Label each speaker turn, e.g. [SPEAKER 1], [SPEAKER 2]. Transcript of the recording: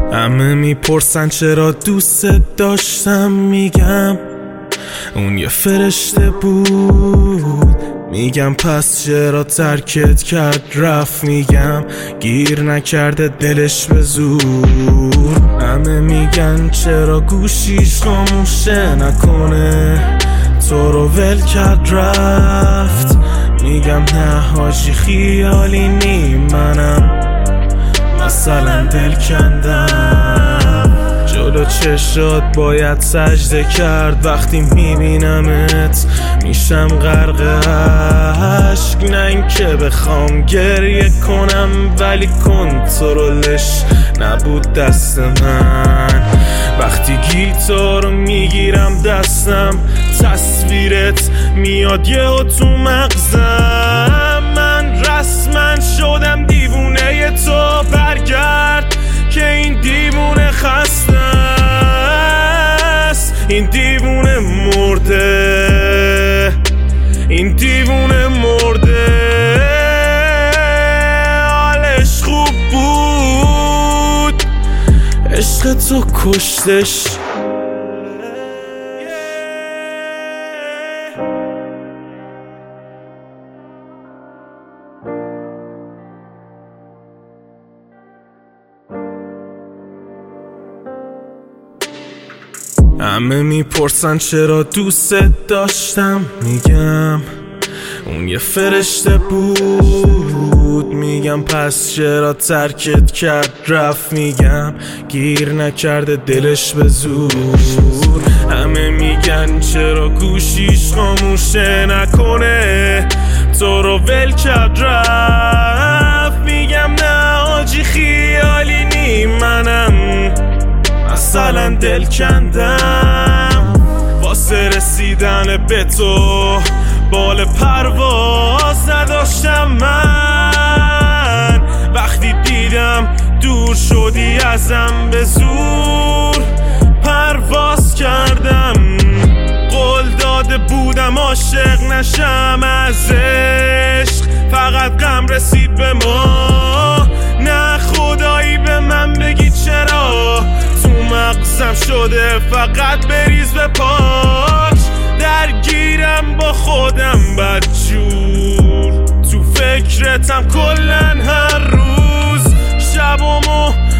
[SPEAKER 1] همه میپرسن چرا دوست داشتم، میگم اون یه فرشته بود. میگم پس چرا ترکت کرد رفت، میگم گیر نکرده دلش به زور. همه میگن چرا گوشیش خاموشه، نکنه تو رو ول کرد رفت. میگم نه حاجی خیالی نی، منم مثلا دل کندم. جلو چشات باید سجده کرد، وقتی میبینمت میشم غرق عشق. نه این که بخوام گریه کنم، ولی کنترلش نبود دست من. وقتی گیتارو میگیرم دستم، تصویرت میاد یهو تو مغزم. من رسما شدم دیوونه تو، برگرد که این دیوونه خسته است. این دیوونه مرده، این دیوونه مرده. حالش خوب بود، عشق تو کشتش. همه میپرسن چرا دوست داشتم، میگم اون یه فرشته بود. میگم پس چرا ترکت کرد رفت، میگم گیر نکرده دلش به زور. همه میگن چرا گوشیش خاموشه، نکنه تو رو ول کرد رفت. میگم نه حاجی خیالی نی، منم مثلا دل کندم. واسه رسیدن به تو بال پرواز نداشتم من. وقتی دیدم دور شدی ازم، به زور پرواز کردم. قول داده بودم عاشق نشم از عشق، فقط غم رسید به ما. نه خدایی به من بگی چرا، تو مغزم شده فقط بریز به پاش. درگیرم با خودم بدجور، تو فکرتم کلن هر روز. شبامو